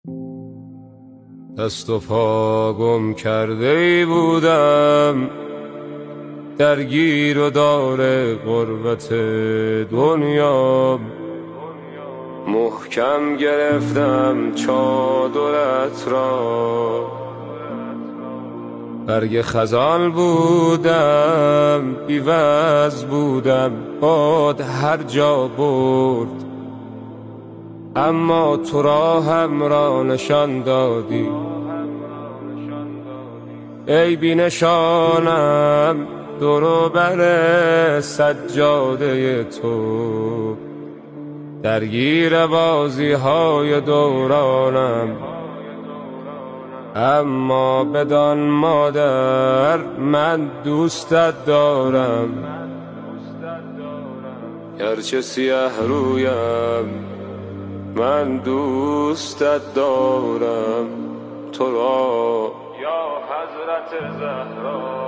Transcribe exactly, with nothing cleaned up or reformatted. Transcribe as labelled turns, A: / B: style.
A: دست و پا گم کرده بودم، درگیر و دار غربت دنیا. محکم گرفتم چادرت را، برگ خزان بودم، بی‌وزن بودم، باد هر جا برد. اما تو را هم را نشان دادی، ای بی نشانم دور و بر سجاده تو. درگیر بازی های دورانم، اما بدان مادر من دوستت دارم. گرچه سیه رویم من دوستت دارم تو را، یا حضرت زهرا.